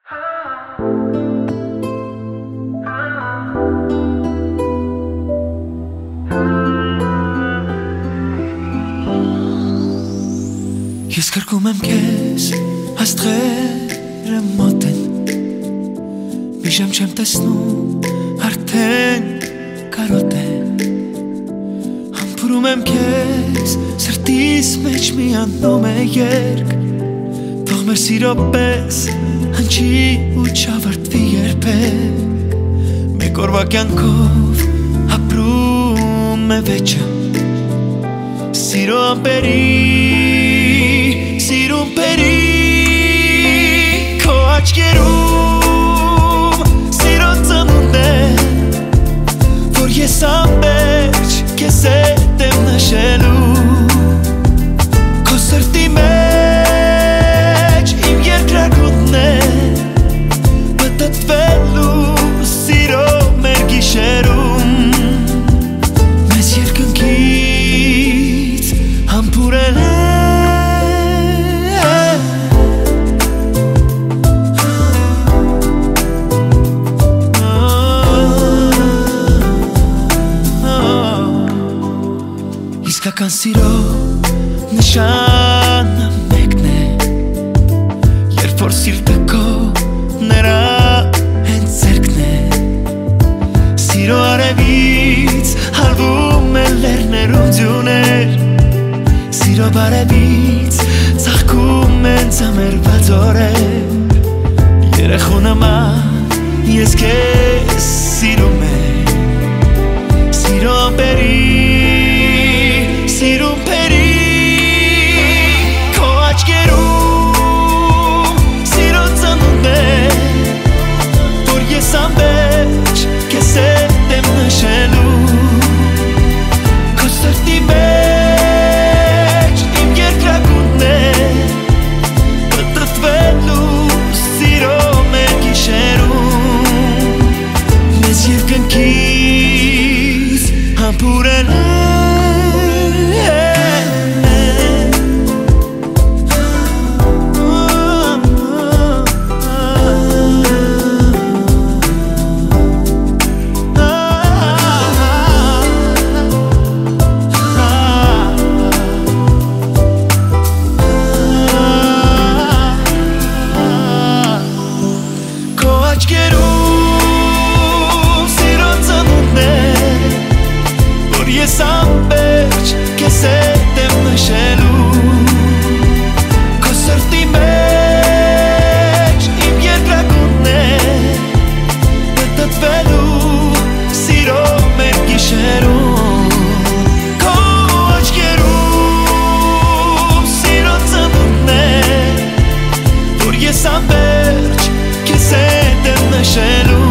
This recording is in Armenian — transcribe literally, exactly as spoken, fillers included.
Ես կրկում եմ քեզ աստղերը մոտ են Մի ժամ չեմ տեսնում արդեն կարոտ են Համբուրում եմ քեզ սրտիս մեջ մի անդում է երկ Թող մեր սիրո պես հնչի ու չավարտվի երբեք Մեկ օրվա կյանքով ապրում է վեճը Սիրո ամպերի Սիրում պերի Քո աչքերում Սիրո ծնունդ է Որ ես ամբերջ Քեզ հետ եմ նշելու Քո սրտի մեջ Իմ երկրագուտն է Պտտվելու Սիրո մեր գիշերում Մեզ երկնքից Համբուրել է Իսկական սիրո նշանը մեկն է Երբ որ սիրտը քո նրա հենց ձեռքն է Սիրո արևից հալվում են լեռներում ձյուներ Սիրո բարևից ծաղկում են ծամերված օրեր Երեխու նման ես քեզ սիրում եմ Սիրո ամպերի Սիրում պերի Քո աչքերում Սիրո ծնունդ է Որ ես ամբերջ Քեզ հետ եմ նշելու Քո սրտի մեջ Իմ երկրագուտն է Պտտվելու Սիրո մեր գիշերում Մեզ երկնքից Համբուրել է Ես ամբերջ քեզ հետ եմ նշելու Քո սրտի մեջ իմ երկրագուտն է Պտտվելու սիրո մեր գիշերում Քո աչքերում սիրո ծնունդ է Որ ես ամբերջ քեզ հետ եմ նշելու